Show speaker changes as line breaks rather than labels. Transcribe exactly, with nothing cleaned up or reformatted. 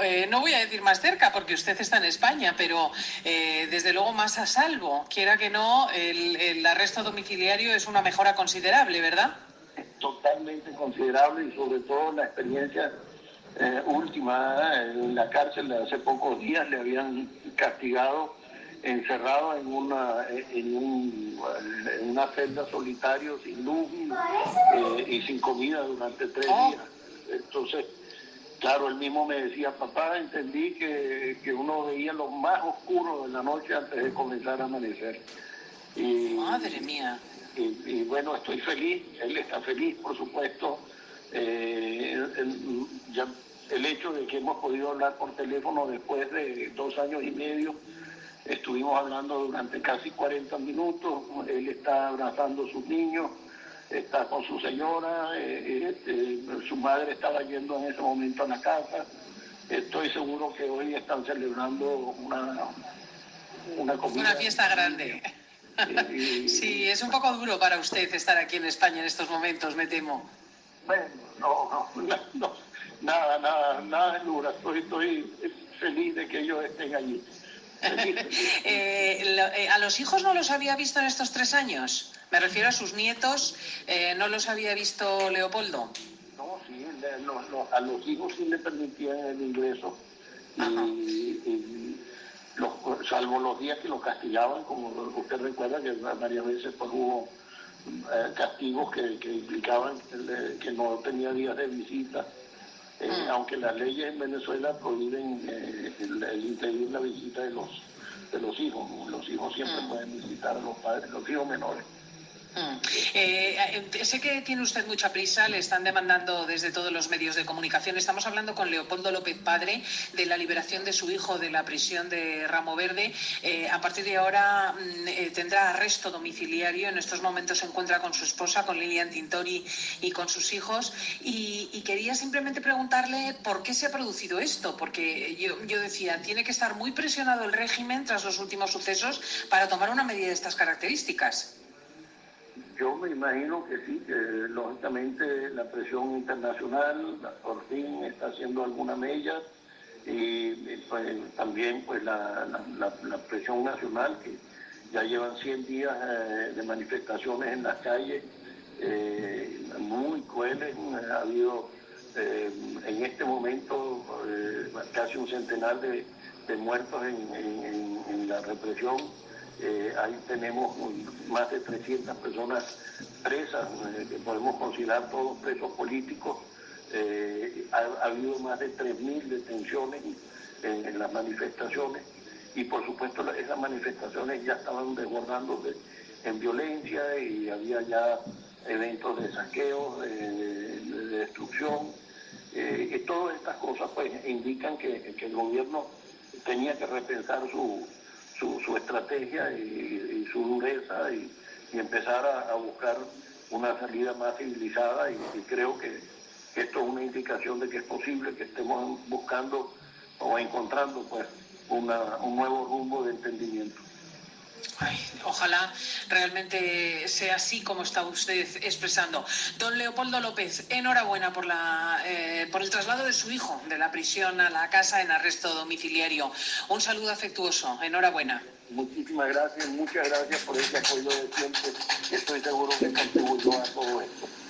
eh, no voy a decir más cerca porque usted está en España, pero eh, desde luego más a salvo. Quiera que no, el, el arresto domiciliario es una mejora considerable, ¿verdad?
Totalmente considerable, y sobre todo la experiencia eh, última en la cárcel de hace pocos días. Le habían castigado encerrado en una en, un, en una celda solitario, sin luz eh, y sin comida durante tres
Oh.
días. Entonces, claro, él mismo me decía: papá, entendí que, que uno veía lo más oscuro de la noche antes de comenzar a amanecer. Y,
Madre mía.
Y, y bueno, estoy feliz, él está feliz, por supuesto. Eh, el, ya, el hecho de que hemos podido hablar por teléfono después de dos años y medio, estuvimos hablando durante casi cuarenta minutos, él está abrazando a sus niños, está con su señora, eh, eh, su madre estaba yendo en ese momento a la casa. Estoy seguro que hoy están celebrando una, una comida.
Una fiesta grande.
Y,
sí, es un poco duro para usted estar aquí en España en estos momentos, me temo.
Bueno, no, no, no, nada, nada, nada es dura. Estoy, estoy feliz de que ellos estén allí. Feliz, feliz.
eh, lo, eh, ¿A los hijos no los había visto en estos tres años? Me refiero a sus nietos, eh, ¿no los había visto Leopoldo?
No, sí, le, lo, lo, a los hijos sí le permitían el ingreso, y, y los, salvo los días que los castigaban, como usted recuerda que varias veces pues, hubo eh, castigos que, que implicaban que, que no tenía días de visita. Eh, mm. Aunque las leyes en Venezuela prohíben eh, el, el impedir la visita de los de los hijos, ¿no? Los hijos siempre mm. pueden visitar a los padres, los hijos menores.
Mm. Eh, eh, sé que tiene usted mucha prisa, le están demandando desde todos los medios de comunicación. Estamos hablando con Leopoldo López Padre de la liberación de su hijo de la prisión de Ramo Verde. Eh, a partir de ahora mm, eh, tendrá arresto domiciliario. En estos momentos se encuentra con su esposa, con Lilian Tintori, y con sus hijos. Y, y quería simplemente preguntarle por qué se ha producido esto, porque yo, yo decía, tiene que estar muy presionado el régimen tras los últimos sucesos para tomar una medida de estas características.
Yo me imagino que sí, que lógicamente la presión internacional por fin está haciendo alguna mella, y pues, también pues la, la, la presión nacional, que ya llevan cien días eh, de manifestaciones en las calles, eh, muy crueles. Ha habido eh, en este momento eh, casi un centenar de, de muertos en, en, en la represión. Eh, ahí tenemos más de trescientas personas presas, eh, que podemos considerar todos presos políticos. Eh, ha, ha habido más de tres mil detenciones en, en las manifestaciones, y por supuesto esas manifestaciones ya estaban desbordándose en violencia, y había ya eventos de saqueo, de, de, de destrucción. Eh, y todas estas cosas pues indican que, que el gobierno tenía que repensar su Su, su estrategia y, y su dureza, y, y empezar a, a buscar una salida más civilizada, y, y creo que, que esto es una indicación de que es posible que estemos buscando o encontrando pues una, un nuevo rumbo de entendimiento.
Ay, ojalá realmente sea así como está usted expresando. Don Leopoldo López, enhorabuena por, la, eh, por el traslado de su hijo de la prisión a la casa en arresto domiciliario. Un saludo afectuoso, enhorabuena.
Muchísimas gracias, muchas gracias por ese apoyo de siempre. Estoy seguro que contribuyó a todo esto.